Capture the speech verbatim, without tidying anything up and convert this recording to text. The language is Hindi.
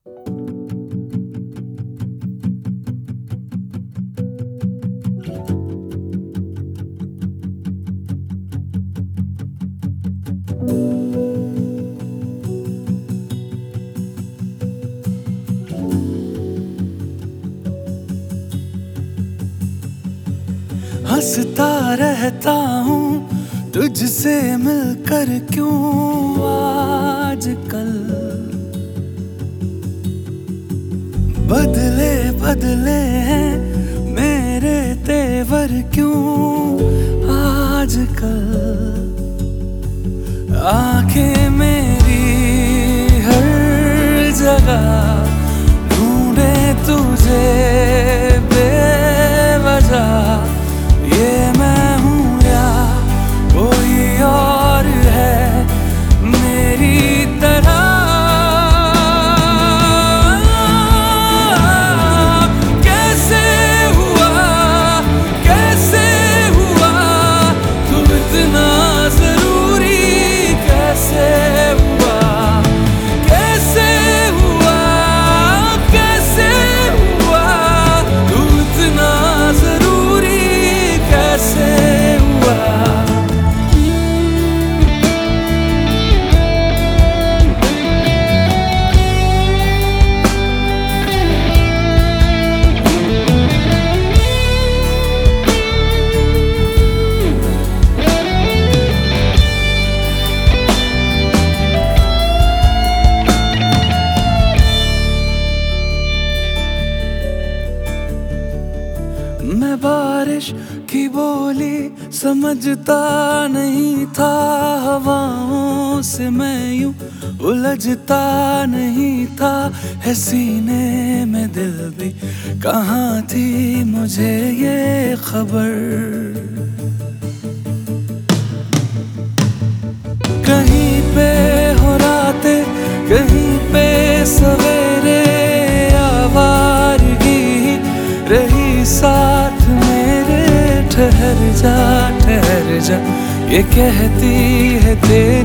हंसता रहता हूँ तुझसे मिलकर, क्यों आजकल बदले बदले हैं मेरे तेवर, क्यों आजकल आंखें मेरी हर जगह ढूंढे तुझे बेवजह। ये मैं हूँ या कोई और है मेरी तरह? कैसे हुआ कैसे हुआ तू इतना जरूरी? कैसे हुआ कैसे हुआ कैसे हुआ तू इतना जरूरी? कैसे हुआ? मैं बारिश की बोली समझता नहीं था, हवाओं से मैं यूं उलझता नहीं था। है सीने में दिल भी कहाँ थी मुझे ये खबर? कहीं पे हो रातें कहीं पे सवेरे, आवारगी रही साथ मेरे। ठहर जा ठहर जा ये कहती है तेरी